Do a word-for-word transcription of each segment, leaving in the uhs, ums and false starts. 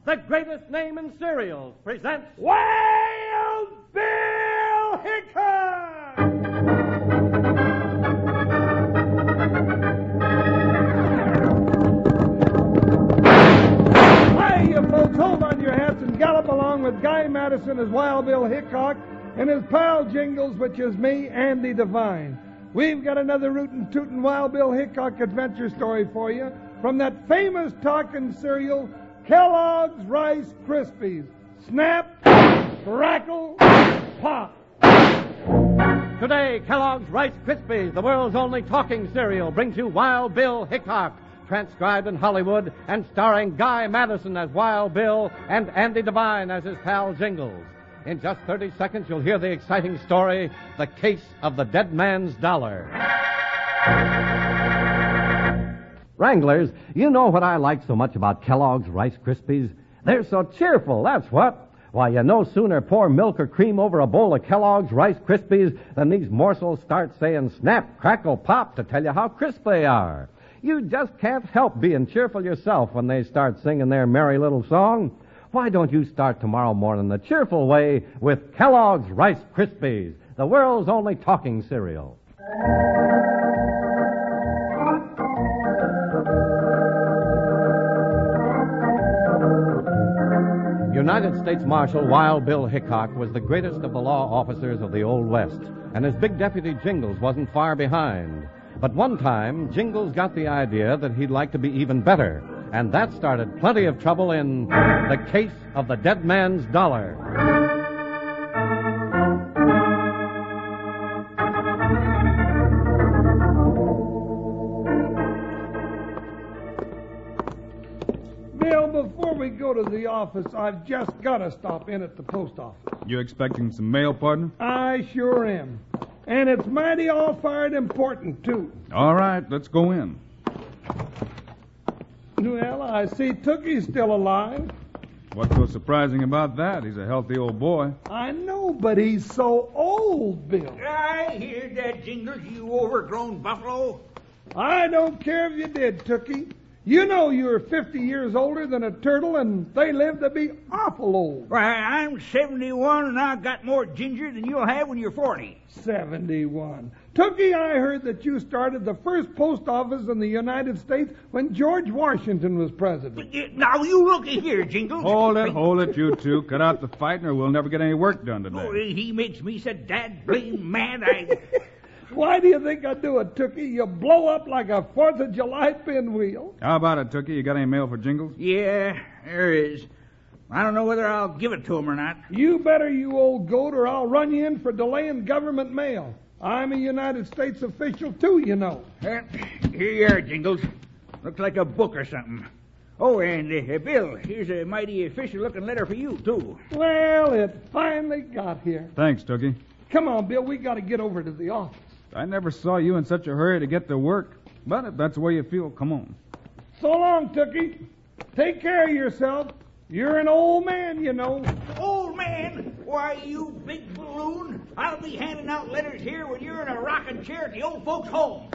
the greatest name in cereals, presents Wild Bill Hickok! Hi, you folks, hold on your hats and gallop along with Guy Madison as Wild Bill Hickok and his pal Jingles, which is me, Andy Devine. We've got another rootin' tootin' Wild Bill Hickok adventure story for you from that famous talking cereal, Kellogg's Rice Krispies. Snap, crackle, pop. Today, Kellogg's Rice Krispies, the world's only talking cereal, brings you Wild Bill Hickok, transcribed in Hollywood and starring Guy Madison as Wild Bill and Andy Devine as his pal Jingles. In just thirty seconds, you'll hear the exciting story, The Case of the Dead Man's Dollar. Wranglers, you know what I like so much about Kellogg's Rice Krispies? They're so cheerful, that's what. Why, you no sooner pour milk or cream over a bowl of Kellogg's Rice Krispies than these morsels start saying snap, crackle, pop to tell you how crisp they are. You just can't help being cheerful yourself when they start singing their merry little song. Why don't you start tomorrow morning the cheerful way with Kellogg's Rice Krispies, the world's only talking cereal? United States Marshal Wild Bill Hickok was the greatest of the law officers of the Old West, and his big deputy Jingles wasn't far behind. But one time, Jingles got the idea that he'd like to be even better, and that started plenty of trouble in The Case of the Dead Man's Dollar. Bill, before we go to the office, I've just got to stop in at the post office. You expecting some mail, partner? I sure am. And it's mighty all-fired important, too. All right, let's go in. Well, I see Tookie's still alive. What's so surprising about that? He's a healthy old boy. I know, but he's so old, Bill. I hear that, Jingles, you overgrown buffalo. I don't care if you did, Tookie. You know you're fifty years older than a turtle, and they live to be awful old. Why, I'm seventy-one, and I've got more ginger than you'll have when you're forty. seventy-one. Tookie, I heard that you started the first post office in the United States when George Washington was president. Now, you looky here, Jingles. Hold it, hold it, you two. Cut out the fighting or we'll never get any work done today. Oh, he makes me so dad blame mad, I... Why do you think I do it, Tookie? You blow up like a Fourth of July pinwheel. How about it, Tookie? You got any mail for Jingles? Yeah, there is. I don't know whether I'll give it to him or not. You better, you old goat, or I'll run you in for delaying government mail. I'm a United States official, too, you know. Uh, here you are, Jingles. Looks like a book or something. Oh, and, uh, Bill, here's a mighty official-looking letter for you, too. Well, it finally got here. Thanks, Tookie. Come on, Bill, we got to get over to the office. I never saw you in such a hurry to get to work. But if that's the way you feel, come on. So long, Tookie. Take care of yourself. You're an old man, you know. Old man? Why, you big balloon. I'll be handing out letters here when you're in a rocking chair at the old folks' home.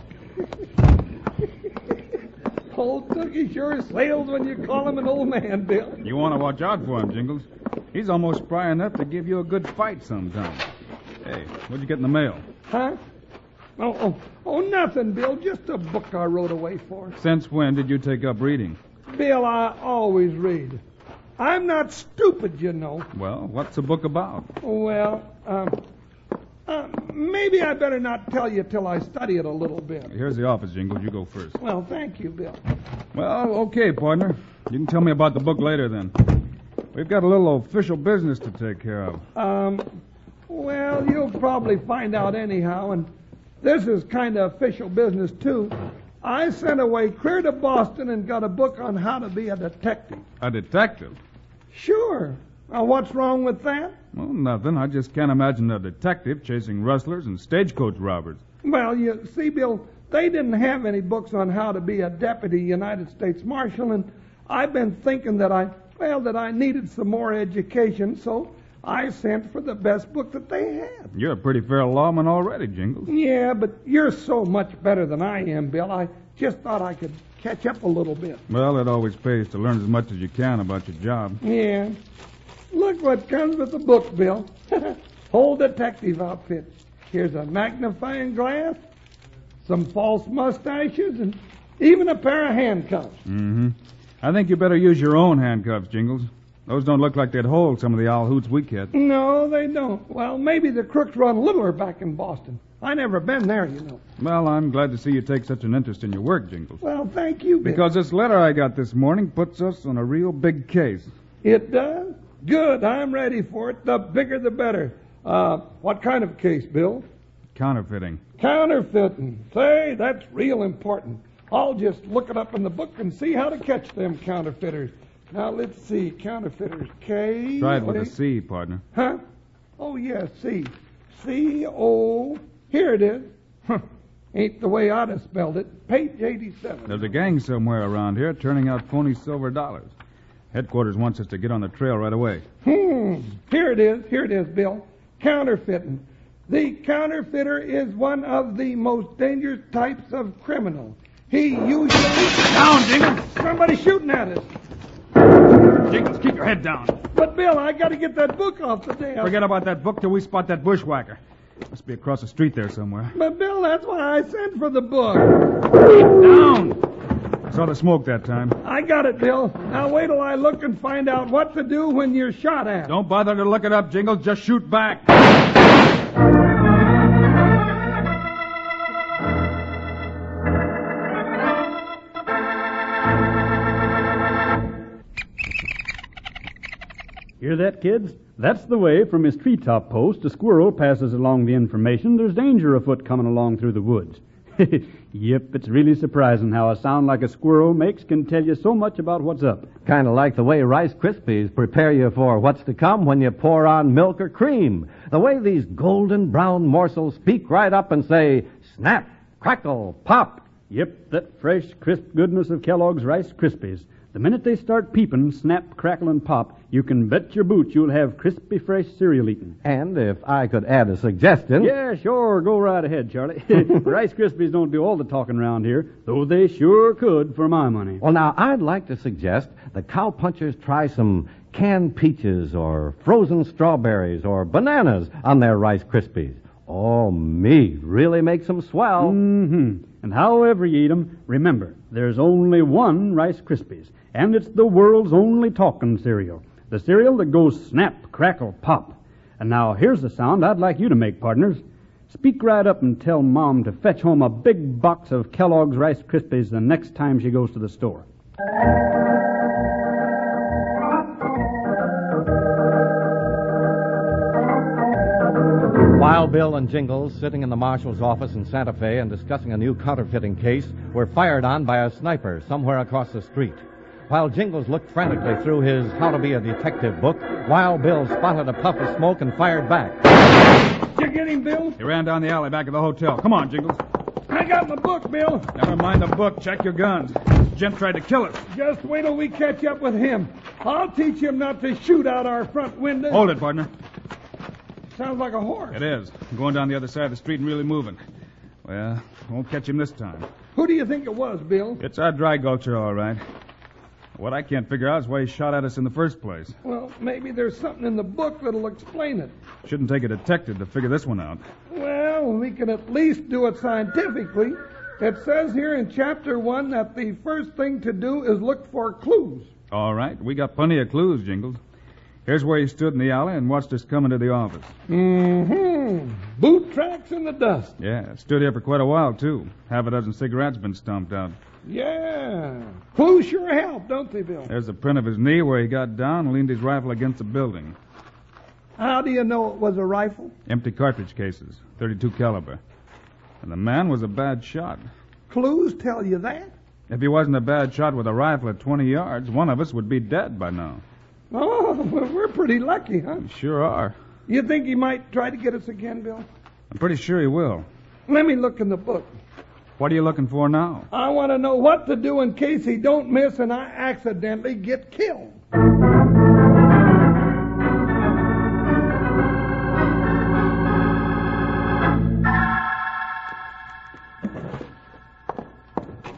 Old Tookie sure sails when you call him an old man, Bill. You want to watch out for him, Jingles. He's almost spry enough to give you a good fight sometime. Hey, what'd you get in the mail? Huh? Oh, oh, oh, nothing, Bill. Just a book I wrote away for. Since when did you take up reading? Bill, I always read. I'm not stupid, you know. Well, what's the book about? Well, um, uh, maybe I better not tell you till I study it a little bit. Here's the office, Jingles. You go first. Well, thank you, Bill. Well, okay, partner. You can tell me about the book later, then. We've got a little official business to take care of. Um, well, you'll probably find out anyhow, and this is kind of official business, too. I sent away clear to Boston and got a book on how to be a detective. A detective? Sure. Now, what's wrong with that? Well, nothing. I just can't imagine a detective chasing rustlers and stagecoach robbers. Well, you see, Bill, they didn't have any books on how to be a deputy United States Marshal, and I've been thinking that I, well, that I needed some more education, so I sent for the best book that they had. You're a pretty fair lawman already, Jingles. Yeah, but you're so much better than I am, Bill. I Just thought I could catch up a little bit. Well, it always pays to learn as much as you can about your job. Yeah. Look what comes with the book, Bill. Whole detective outfit. Here's a magnifying glass, some false mustaches, and even a pair of handcuffs. Mm-hmm. I think you better use your own handcuffs, Jingles. Those don't look like they'd hold some of the owl hoots we catch. No, they don't. Well, maybe the crooks run littler back in Boston. I never been there, you know. Well, I'm glad to see you take such an interest in your work, Jingles. Well, thank you, Bill. Because this letter I got this morning puts us on a real big case. It does? Good. I'm ready for it. The bigger the better. Uh, what kind of case, Bill? Counterfeiting. Counterfeiting. Say, that's real important. I'll just look it up in the book and see how to catch them counterfeiters. Now, let's see. Counterfeiters. K... Try it with a C, partner. Huh? Oh, yes, C. C O... Here it is. Huh. Ain't the way I'd have spelled it. Page eighty-seven. There's a gang somewhere around here turning out phony silver dollars. Headquarters wants us to get on the trail right away. Hmm. Here it is. Here it is, Bill. Counterfeiting. The counterfeiter is one of the most dangerous types of criminal. He usually... Down, Jingles! Somebody's shooting at us. Jingles, keep your head down. But, Bill, I got to get that book off the desk. Forget about that book till we spot that bushwhacker. Must be across the street there somewhere. But, Bill, that's why I sent for the book. Get down! I saw the smoke that time. I got it, Bill. Now wait till I look and find out what to do when you're shot at. Don't bother to look it up, Jingles. Just shoot back. Hear that, kids? That's the way from his treetop post a squirrel passes along the information there's danger afoot coming along through the woods. Yep, it's really surprising how a sound like a squirrel makes can tell you so much about what's up. Kind of like the way Rice Krispies prepare you for what's to come when you pour on milk or cream. The way these golden brown morsels speak right up and say, snap, crackle, pop. Yep, that fresh, crisp goodness of Kellogg's Rice Krispies. The minute they start peeping, snap, crackle, and pop, you can bet your boots you'll have crispy, fresh cereal eating. And if I could add a suggestion... Yeah, sure. Go right ahead, Charlie. Rice Krispies don't do all the talking around here, though they sure could for my money. Well, now, I'd like to suggest the cowpunchers try some canned peaches or frozen strawberries or bananas on their Rice Krispies. Oh, me, really makes them swell. Mm-hmm. And however you eat them, remember, there's only one Rice Krispies, and it's the world's only talking cereal. The cereal that goes snap, crackle, pop. And now here's the sound I'd like you to make, partners. Speak right up and tell Mom to fetch home a big box of Kellogg's Rice Krispies the next time she goes to the store. Wild Bill and Jingles, sitting in the marshal's office in Santa Fe and discussing a new counterfeiting case, were fired on by a sniper somewhere across the street. While Jingles looked frantically through his How to Be a Detective book, Wild Bill spotted a puff of smoke and fired back. Did you get him, Bill? He ran down the alley back of the hotel. Come on, Jingles. I got my book, Bill. Never mind the book. Check your guns. This gent tried to kill us. Just wait till we catch up with him. I'll teach him not to shoot out our front window. Hold it, partner. Sounds like a horse. It is. I'm going down the other side of the street and really moving. Well, won't catch him this time. Who do you think it was, Bill? It's our dry gulcher, all right. What I can't figure out is why he shot at us in the first place. Well, maybe there's something in the book that'll explain it. Shouldn't take a detective to figure this one out. Well, we can at least do it scientifically. It says here in chapter one that the first thing to do is look for clues. All right. We got plenty of clues, Jingles. Here's where he stood in the alley and watched us come into the office. Mm-hmm. Boot tracks in the dust. Yeah, stood here for quite a while, too. Half a dozen cigarettes been stomped out. Yeah. Clues sure help, don't they, Bill? There's the print of his knee where he got down and leaned his rifle against the building. How do you know it was a rifle? Empty cartridge cases, thirty-two caliber. And the man was a bad shot. Clues tell you that? If he wasn't a bad shot with a rifle at twenty yards, one of us would be dead by now. Oh, well, we're pretty lucky, huh? We sure are. You think he might try to get us again, Bill? I'm pretty sure he will. Let me look in the book. What are you looking for now? I want to know what to do in case he don't miss and I accidentally get killed.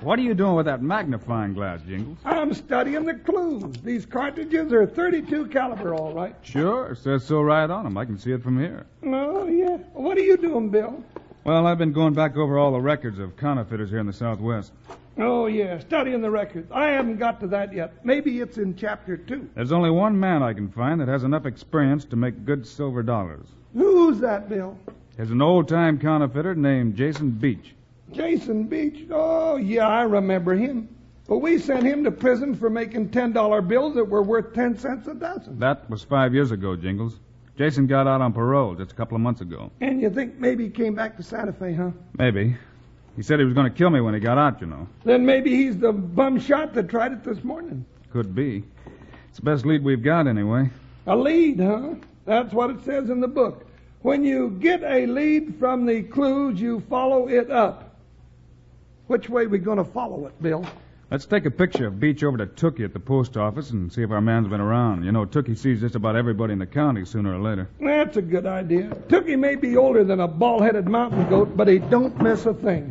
What are you doing with that magnifying glass, Jingles? I'm studying the clues. These cartridges are thirty-two caliber, all right. Sure, it says so right on them. I can see it from here. Oh, yeah. What are you doing, Bill? Well, I've been going back over all the records of counterfeiters here in the Southwest. Oh, yeah, studying the records. I haven't got to that yet. Maybe it's in chapter two. There's only one man I can find that has enough experience to make good silver dollars. Who's that, Bill? There's an old-time counterfeiter named Jason Beach. Jason Beach? Oh, yeah, I remember him. But we sent him to prison for making ten dollar bills that were worth ten cents a dozen. That was five years ago, Jingles. Jason got out on parole just a couple of months ago. And you think maybe he came back to Santa Fe, huh? Maybe. He said he was going to kill me when he got out, you know. Then maybe he's the bum shot that tried it this morning. Could be. It's the best lead we've got, anyway. A lead, huh? That's what it says in the book. When you get a lead from the clues, you follow it up. Which way are we going to follow it, Bill? Let's take a picture of Beach over to Tookie at the post office and see if our man's been around. You know, Tookie sees just about everybody in the county sooner or later. That's a good idea. Tookie may be older than a bald-headed mountain goat, but he don't miss a thing.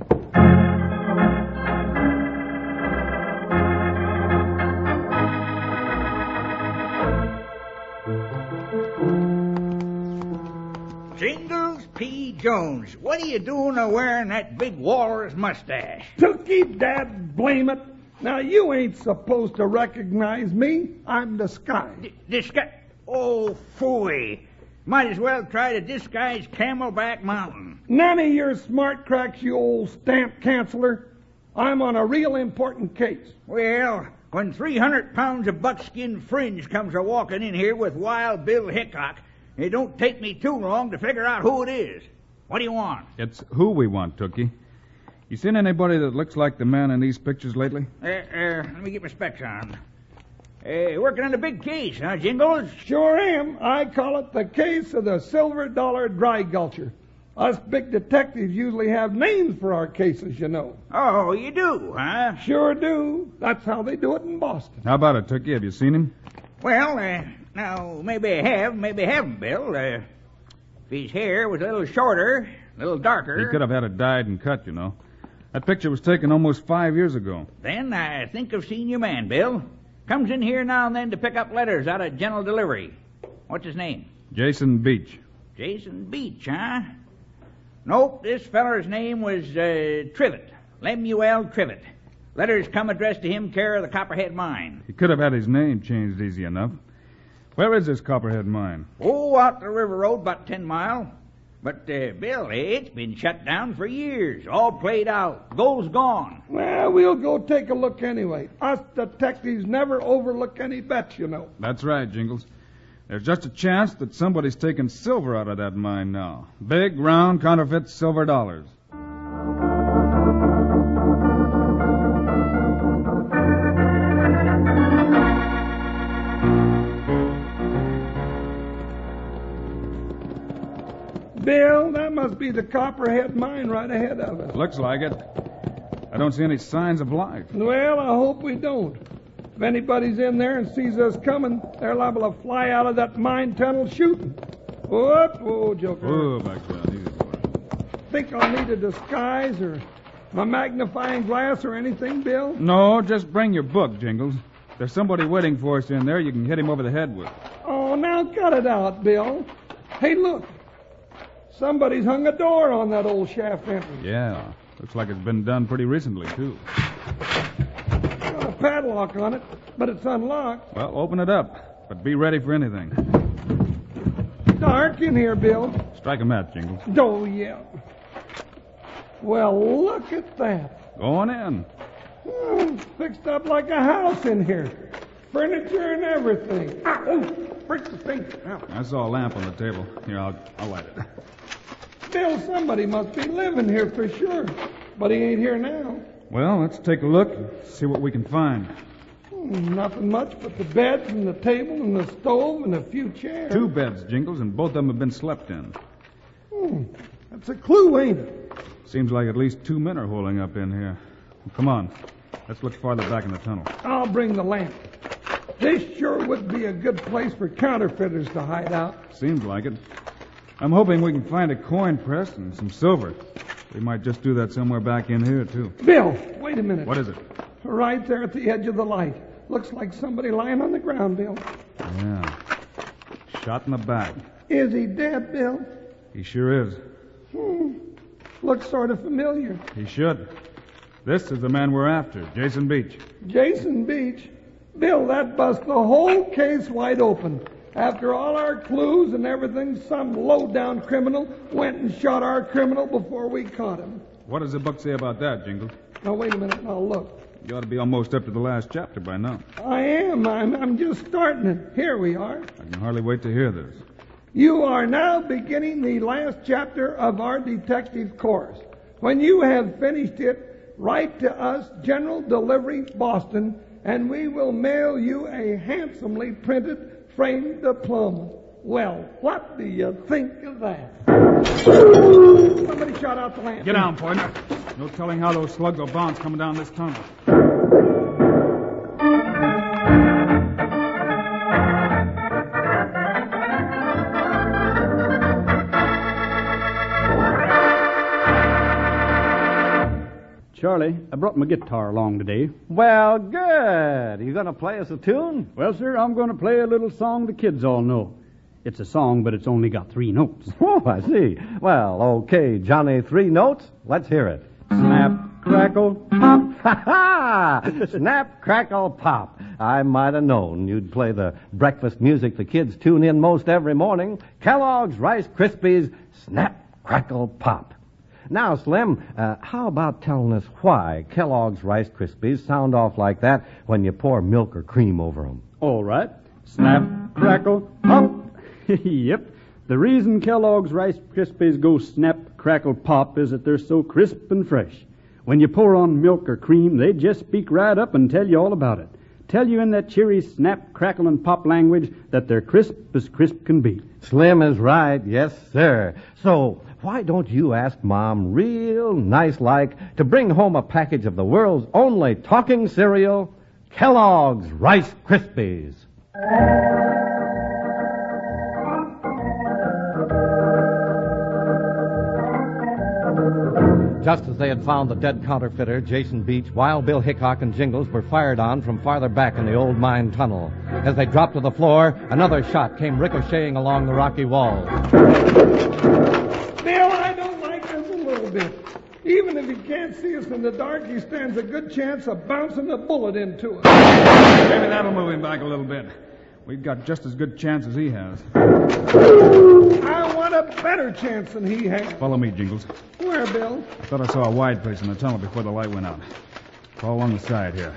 Jingles P. Jones, what are you doing a wearing that big walrus mustache? Tookie, dad, blame it. Now, you ain't supposed to recognize me. I'm disguised. D- disguise? Oh, phooey. Might as well try to disguise Camelback Mountain. None of your smart cracks, you old stamp canceller. I'm on a real important case. Well, when three hundred pounds of buckskin fringe comes a walking in here with Wild Bill Hickok, it don't take me too long to figure out who it is. What do you want? It's who we want, Tookie. You seen anybody that looks like the man in these pictures lately? Uh, uh, let me get my specs on. Uh, working on a big case, huh, Jingles? Sure am. I call it the case of the silver dollar dry gulcher. Us big detectives usually have names for our cases, you know. Oh, you do, huh? Sure do. That's how they do it in Boston. How about it, Tookie? Have you seen him? Well, uh, now, maybe I have, maybe I haven't, Bill. Uh, if his hair was a little shorter, a little darker... He could have had it dyed and cut, you know. That picture was taken almost five years ago. Then I think I've seen your man, Bill. Comes in here now and then to pick up letters out of general delivery. What's his name? Jason Beach. Jason Beach, huh? Nope, this feller's name was uh, Trivett. Lemuel Trivett. Letters come addressed to him care of the Copperhead Mine. He could have had his name changed easy enough. Where is this Copperhead Mine? Oh, out the river road, about ten mile. But, uh, Bill, it's been shut down for years. All played out. Gold's gone. Well, we'll go take a look anyway. Us detectives never overlook any bets, you know. That's right, Jingles. There's just a chance that somebody's taking silver out of that mine now. Big, round, counterfeit silver dollars. Bill, that must be the Copperhead Mine right ahead of us. Looks like it. I don't see any signs of life. Well, I hope we don't. If anybody's in there and sees us coming, they're liable to fly out of that mine tunnel shooting. Whoop, whoa, Joker. Oh, back down. Easy boy. Think I'll need a disguise or my magnifying glass or anything, Bill? No, just bring your book, Jingles. If there's somebody waiting for us in there, you can hit him over the head with it. Oh, now cut it out, Bill. Hey, look. Somebody's hung a door on that old shaft entrance. Yeah. Looks like it's been done pretty recently, too. Got a padlock on it, but it's unlocked. Well, open it up, but be ready for anything. Dark in here, Bill. Strike a match, Jingles. Oh, yeah. Well, look at that. Go on in. Oh, fixed up like a house in here. Furniture and everything. Ah, oh, break the finger. Ow. I saw a lamp on the table. Here, I'll, I'll light it. Bill, somebody must be living here for sure. But he ain't here now. Well, let's take a look and see what we can find. Hmm, nothing much but the bed and the table and the stove and a few chairs. Two beds, Jingles, and both of them have been slept in. Hmm, that's a clue, ain't it? Seems like at least two men are holding up in here. Come on. Let's look farther back in the tunnel. I'll bring the lamp. This sure would be a good place for counterfeiters to hide out. Seems like it. I'm hoping we can find a coin press and some silver. We might just do that somewhere back in here, too. Bill, wait a minute. What is it? Right there at the edge of the light. Looks like somebody lying on the ground, Bill. Yeah. Shot in the back. Is he dead, Bill? He sure is. Hmm. Looks sort of familiar. He should. This is the man we're after, Jason Beach. Jason Beach? Bill, that busts the whole case wide open. After all our clues and everything, some low-down criminal went and shot our criminal before we caught him. What does the book say about that, Jingles? Now, wait a minute and I'll look. You ought to be almost up to the last chapter by now. I am. I'm, I'm just starting it. Here we are. I can hardly wait to hear this. You are now beginning the last chapter of our detective course. When you have finished it, write to us, General Delivery, Boston, and we will mail you a handsomely printed framed diploma. Well, what do you think of that? Somebody shot out the lamp. Get down, partner. No telling how those slugs will bounce coming down this tunnel. Charlie, I brought my guitar along today. Well, good. Are you going to play us a tune? Well, sir, I'm going to play a little song the kids all know. It's a song, but it's only got three notes. Oh, I see. Well, okay, Johnny, three notes. Let's hear it. Snap, crackle, pop. Ha ha! Snap, crackle, pop. I might have known you'd play the breakfast music the kids tune in most every morning. Kellogg's Rice Krispies, Snap, Crackle, Pop. Now, Slim, uh, how about telling us why Kellogg's Rice Krispies sound off like that when you pour milk or cream over them? All right. Snap, crackle, pop. Yep. The reason Kellogg's Rice Krispies go snap, crackle, pop is that they're so crisp and fresh. When you pour on milk or cream, they just speak right up and tell you all about it. Tell you in that cheery snap, crackle, and pop language that they're crisp as crisp can be. Slim is right. Yes, sir. So, why don't you ask Mom real nice-like to bring home a package of the world's only talking cereal, Kellogg's Rice Krispies? Just as they had found the dead counterfeiter, Jason Beach, Wild Bill Hickok and Jingles were fired on from farther back in the old mine tunnel. As they dropped to the floor, another shot came ricocheting along the rocky wall. Bill, I don't like this a little bit. Even if he can't see us in the dark, he stands a good chance of bouncing a bullet into us. Maybe that'll move him back a little bit. We've got just as good chance as he has. I want a better chance than he has. Follow me, Jingles. Where, Bill? I thought I saw a wide place in the tunnel before the light went out. All along the side here.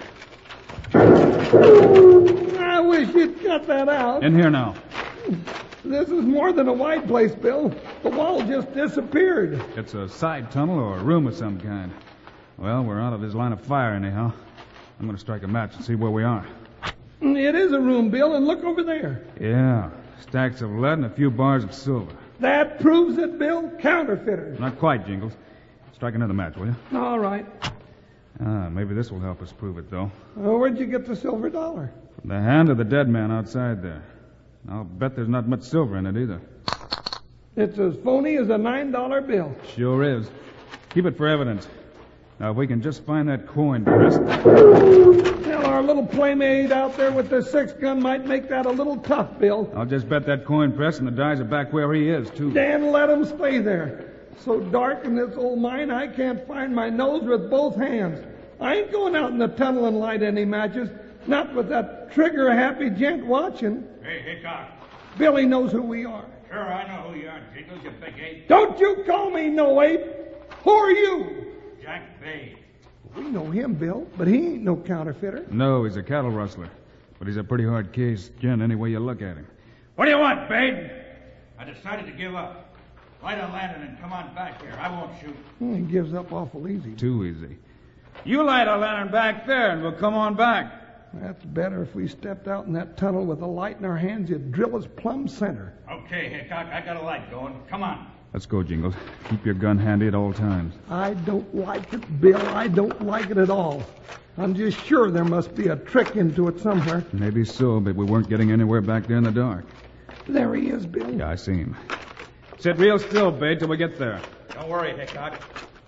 I wish you'd cut that out. In here now. This is more than a wide place, Bill. The wall just disappeared. It's a side tunnel or a room of some kind. Well, we're out of his line of fire anyhow. I'm going to strike a match and see where we are. It is a room, Bill, and look over there. Yeah, stacks of lead and a few bars of silver. That proves it, Bill. Counterfeiters. Not quite, Jingles. Strike another match, will you? All right. Ah, maybe this will help us prove it, though. Uh, where'd you get the silver dollar? From the hand of the dead man outside there. I'll bet there's not much silver in it either. It's as phony as a nine dollar bill. Sure is. Keep it for evidence. Now, if we can just find that coin press. Well, our little playmate out there with the six gun might make that a little tough, Bill. I'll just bet that coin press and the dies are back where he is, too. Dan, let him stay there. So dark in this old mine, I can't find my nose with both hands. I ain't going out in the tunnel and light any matches. Not with that trigger-happy gent watching. Hey, Hickok. Billy knows who we are. Sure, I know who you are, Jingles, you big ape. Don't you call me no ape. Who are you? Jack Bay. We know him, Bill, but he ain't no counterfeiter. No, he's a cattle rustler. But he's a pretty hard case, gent, any way you look at him. What do you want, Babe? I decided to give up. Light a lantern and come on back here. I won't shoot. He gives up awful easy. Too easy. You light a lantern back there and we'll come on back. That's better. If we stepped out in that tunnel with a light in our hands, you'd drill us plumb center. Okay, Hickok, I got a light going. Come on. Let's go, Jingles. Keep your gun handy at all times. I don't like it, Bill. I don't like it at all. I'm just sure there must be a trick into it somewhere. Maybe so, but we weren't getting anywhere back there in the dark. There he is, Bill. Yeah, I see him. Sit real still, Babe, till we get there. Don't worry, Hickok.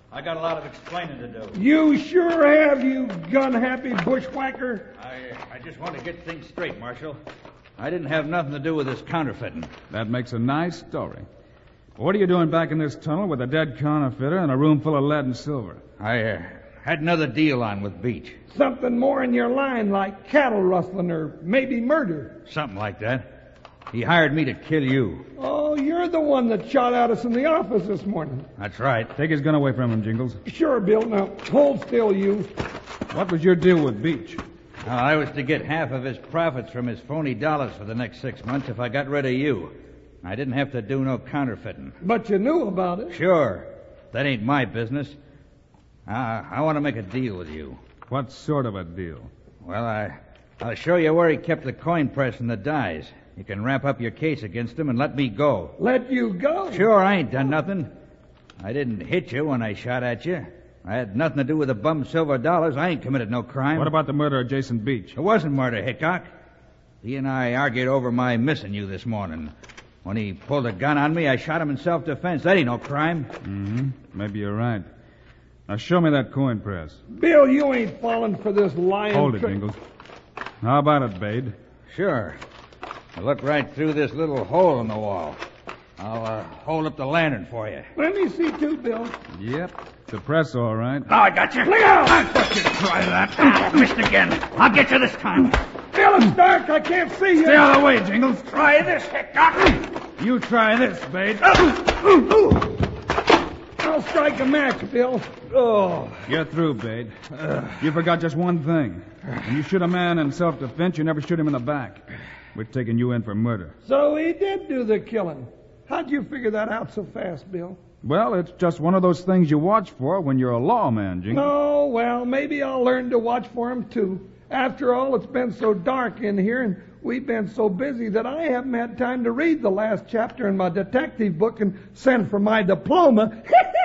I got a lot of explaining to do. You sure have, you gun-happy bushwhacker. I, I just want to get things straight, Marshal. I didn't have nothing to do with this counterfeiting. That makes a nice story. What are you doing back in this tunnel with a dead counterfeiter and a room full of lead and silver? I uh, had another deal on with Beach. Something more in your line, like cattle rustling or maybe murder. Something like that. He hired me to kill you. Oh, you're the one that shot at us in the office this morning. That's right. Take his gun away from him, Jingles. Sure, Bill. Now, hold still, you. What was your deal with Beach? Uh, I was to get half of his profits from his phony dollars for the next six months if I got rid of you. I didn't have to do no counterfeiting. But you knew about it. Sure. That ain't my business. Uh, I want to make a deal with you. What sort of a deal? Well, I, I'll show you where he kept the coin press and the dies. You can wrap up your case against him and let me go. Let you go? Sure, I ain't done nothing. I didn't hit you when I shot at you. I had nothing to do with the bum silver dollars. I ain't committed no crime. What about the murder of Jason Beach? It wasn't murder, Hickok. He and I argued over my missing you this morning. When he pulled a gun on me, I shot him in self-defense. That ain't no crime. Mm-hmm. Maybe you're right. Now show me that coin press. Bill, you ain't falling for this lying Hold it, trick. Jingles. How about it, Bade? Sure. I look right through this little hole in the wall. I'll uh, hold up the lantern for you. Let me see, too, Bill. Yep. The press, all right. Oh, I got you. Look out! I thought you'd try that. Ah, missed again. I'll get you this time. Bill, it's dark. I can't see you. Stay out of the way, Jingles. Try this, Hickok. You try this, Bade. I'll strike a match, Bill. Oh. You're through, Bade. You forgot just one thing. When you shoot a man in self-defense, you never shoot him in the back. We're taking you in for murder. So he did do the killing. How'd you figure that out so fast, Bill? Well, it's just one of those things you watch for when you're a lawman, Jingles. Oh, well, maybe I'll learn to watch for him, too. After all, it's been so dark in here, and we've been so busy that I haven't had time to read the last chapter in my detective book and send for my diploma.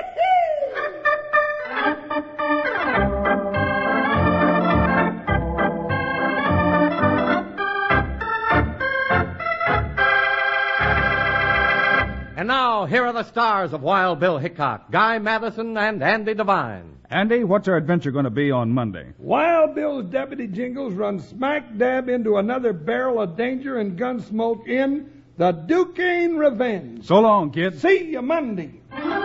And now, here are the stars of Wild Bill Hickok, Guy Madison and Andy Devine. Andy, what's our adventure going to be on Monday? Wild Bill's Deputy Jingles runs smack dab into another barrel of danger and gun smoke in The Duquesne Revenge. So long, kids. See you Monday.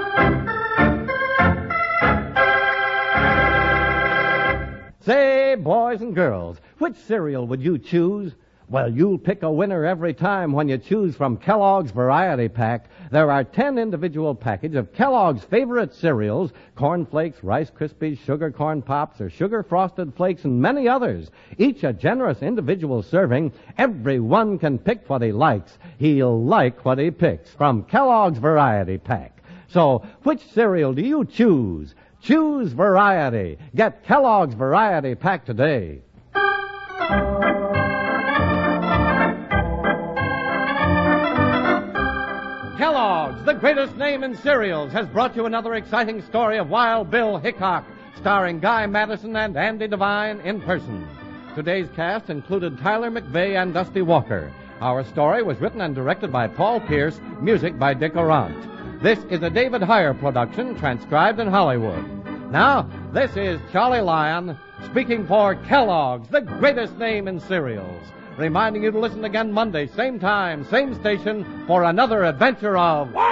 Say, boys and girls, which cereal would you choose? Well, you'll pick a winner every time when you choose from Kellogg's Variety Pack. There are ten individual packages of Kellogg's favorite cereals, Corn Flakes, Rice Krispies, Sugar Corn Pops, or Sugar Frosted Flakes, and many others. Each a generous individual serving. Everyone can pick what he likes. He'll like what he picks from Kellogg's Variety Pack. So, which cereal do you choose? Choose Variety. Get Kellogg's Variety Pack today. Kellogg's, the greatest name in cereals, has brought you another exciting story of Wild Bill Hickok, starring Guy Madison and Andy Devine in person. Today's cast included Tyler McVeigh and Dusty Walker. Our story was written and directed by Paul Pierce, music by Dick Orant. This is a David Heyer production, transcribed in Hollywood. Now, this is Charlie Lyon, speaking for Kellogg's, the greatest name in cereals, reminding you to listen again Monday, same time, same station, for another adventure of